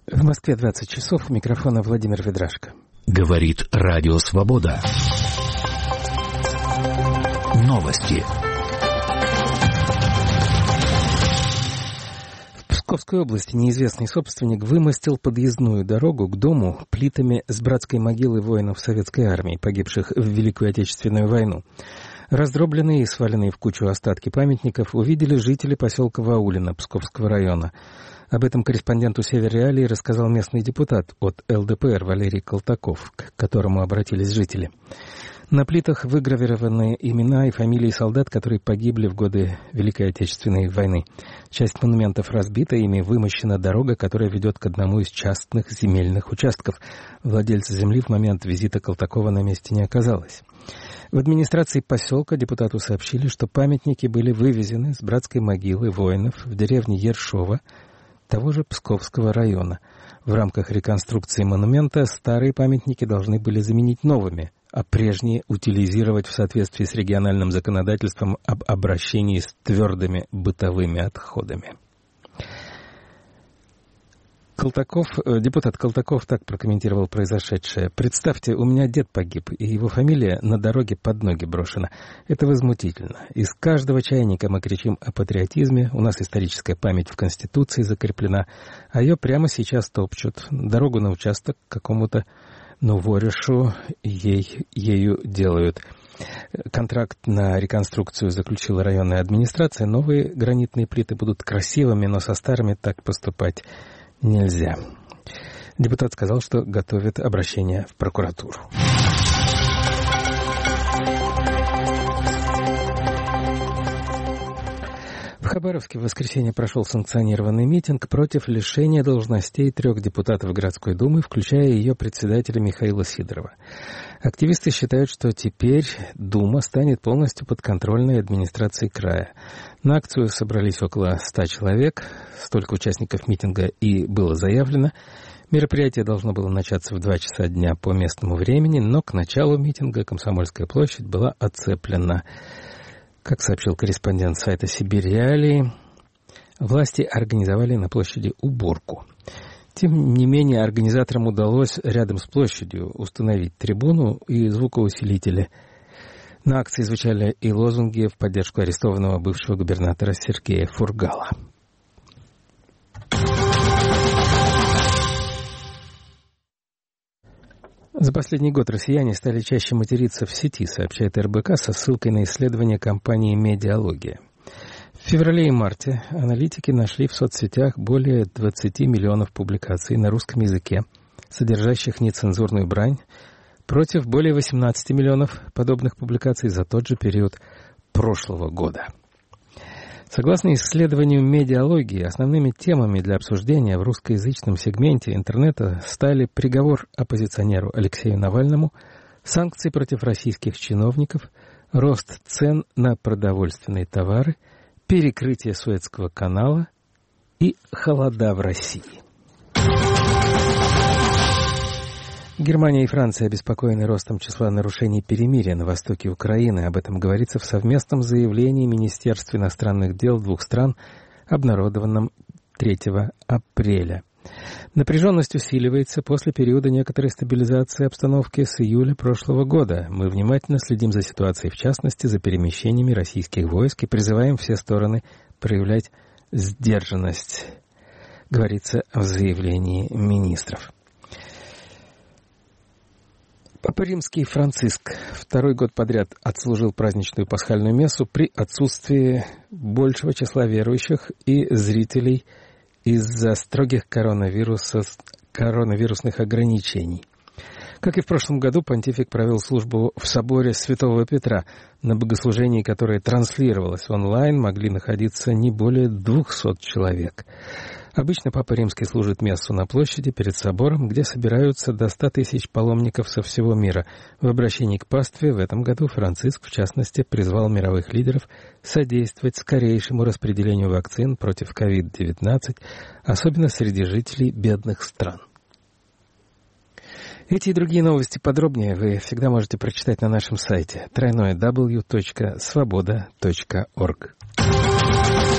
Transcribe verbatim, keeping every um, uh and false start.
В Москве двадцать часов. У микрофона Владимир Ведрашко. Говорит Радио Свобода. Новости. В Псковской области неизвестный собственник вымостил подъездную дорогу к дому плитами с братской могилы воинов Советской Армии, погибших в Великую Отечественную войну. Раздробленные и сваленные в кучу остатки памятников увидели жители поселка Ваулино Псковского района. Об этом корреспонденту «Север Реалии» рассказал местный депутат от эл дэ пэ эр Валерий Колтаков, к которому обратились жители. На плитах выгравированы имена и фамилии солдат, которые погибли в годы Великой Отечественной войны. Часть монументов разбита, ими вымощена дорога, которая ведет к одному из частных земельных участков. Владельца земли в момент визита Колтакова на месте не оказалось. В администрации поселка депутату сообщили, что памятники были вывезены с братской могилы воинов в деревне Ершова, того же Псковского района. В рамках реконструкции монумента старые памятники должны были заменить новыми, а прежние утилизировать в соответствии с региональным законодательством об обращении с твердыми бытовыми отходами. Колтаков, депутат Колтаков так прокомментировал произошедшее. «Представьте, у меня дед погиб, и его фамилия на дороге под ноги брошена. Это возмутительно. Из каждого чайника мы кричим о патриотизме, у нас историческая память в Конституции закреплена, а ее прямо сейчас топчут. Дорогу на участок к какому-то новоришу ей, ею делают». Контракт на реконструкцию заключила районная администрация. Новые гранитные плиты будут красивыми, но со старыми так поступать нельзя. Депутат сказал, что готовит обращение в прокуратуру. В Хабаровске в воскресенье прошел санкционированный митинг против лишения должностей трех депутатов городской думы, включая ее председателя Михаила Сидорова. Активисты считают, что теперь Дума станет полностью подконтрольной администрацией края. На акцию собрались около ста человек, столько участников митинга и было заявлено. Мероприятие должно было начаться в два часа дня по местному времени, но к началу митинга Комсомольская площадь была оцеплена. Как сообщил корреспондент сайта «Сибирь Реалии», власти организовали на площади уборку. Тем не менее, организаторам удалось рядом с площадью установить трибуну и звукоусилители. На акции звучали и лозунги в поддержку арестованного бывшего губернатора Сергея Фургала. За последний год россияне стали чаще материться в сети, сообщает эр бэ ка со ссылкой на исследование компании «Медиалогия». В феврале и марте аналитики нашли в соцсетях более двадцати миллионов публикаций на русском языке, содержащих нецензурную брань, против более восемнадцати миллионов подобных публикаций за тот же период прошлого года. Согласно исследованию «Медиалогии», основными темами для обсуждения в русскоязычном сегменте интернета стали приговор оппозиционеру Алексею Навальному, санкции против российских чиновников, рост цен на продовольственные товары, перекрытие Суэцкого канала и холода в России. Германия и Франция обеспокоены ростом числа нарушений перемирия на востоке Украины. Об этом говорится в совместном заявлении Министерств иностранных дел двух стран, обнародованном третьего апреля. Напряженность усиливается после периода некоторой стабилизации обстановки с июля прошлого года. Мы внимательно следим за ситуацией, в частности, за перемещениями российских войск, и призываем все стороны проявлять сдержанность, говорится в заявлении министров. Папа Римский Франциск второй год подряд отслужил праздничную пасхальную мессу при отсутствии большего числа верующих и зрителей из-за строгих коронавирусных ограничений. Как и в прошлом году, понтифик провел службу в соборе Святого Петра. На богослужении, которое транслировалось онлайн, могли находиться не более двухсот человек. Обычно Папа Римский служит мессу на площади перед собором, где собираются до ста тысяч паломников со всего мира. В обращении к пастве в этом году Франциск, в частности, призвал мировых лидеров содействовать скорейшему распределению вакцин против ковид девятнадцать, особенно среди жителей бедных стран. Эти и другие новости подробнее вы всегда можете прочитать на нашем сайте дабл ю дабл ю дабл ю точка свобода точка орг.